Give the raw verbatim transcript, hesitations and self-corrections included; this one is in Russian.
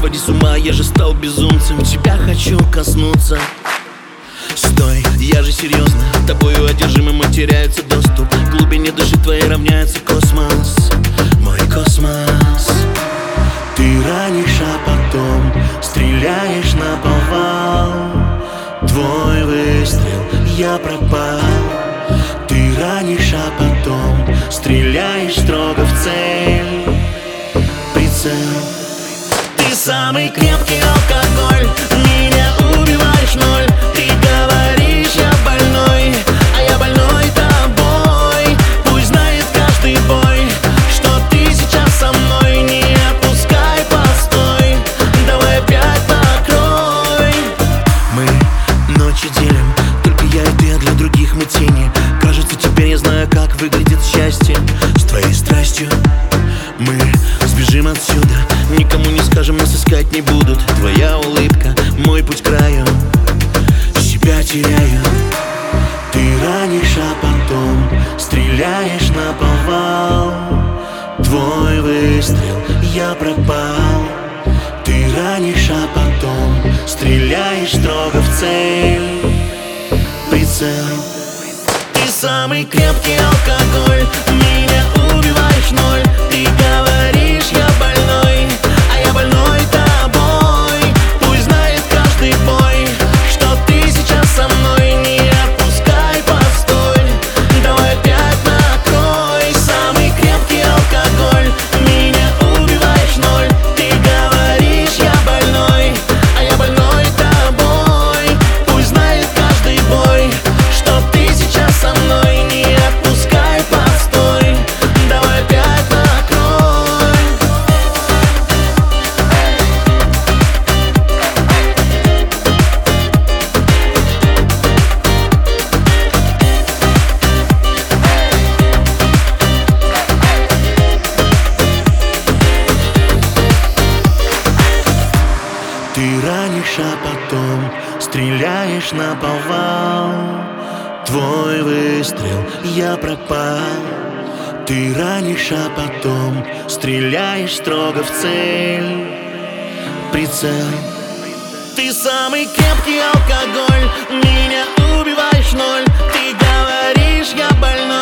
сходи с ума, я же стал безумцем. Тебя хочу коснуться. Стой, я же серьезно, тобою одержимым и теряется доступ. К глубине души твоей равняется космос, мой космос. Ты ранишь, а потом стреляешь наповал. Твой выстрел, я пропал. Ты ранишь, а потом стреляешь строго в цель. Прицел. Ты самый крепкий алкоголь, меня убиваешь ноль. Ты говоришь, я больной, а я больной тобой. Пусть знает каждый бой, что ты сейчас со мной. Не отпускай, постой, давай опять покрой. Мы ночи делим, только я и ты, а для других мы тени. Кажется, теперь я знаю, как выглядит счастье. С твоей страстью мы сбежим отсюда, никому не скажем, нас искать не будут. Твоя улыбка, мой путь к краю, себя теряю. Ты ранишь, а потом стреляешь наповал. Твой выстрел, я пропал. Ты ранишь, а потом стреляешь строго в цель. Прицел. Ты самый крепкий алкоголь, меня убиваешь ноль. Ты говоришь, я больной, а я больной тобой. Пусть знает каждый бой, что ты сейчас со мной. Не отпускай, постой, давай опять накрой. Самый крепкий алкоголь, меня убиваешь ноль. Ты говоришь, я больной, а я больной тобой. Пусть знает каждый бой, что ты сейчас со мной. Не отпускай, постой, давай опять накрой. Ты ранишь, а потом стреляешь наповал. Твой выстрел, я пропал. Ты ранишь, а потом стреляешь строго в цель. Прицел. Ты самый крепкий алкоголь, меня убиваешь ноль. Ты говоришь, я больной,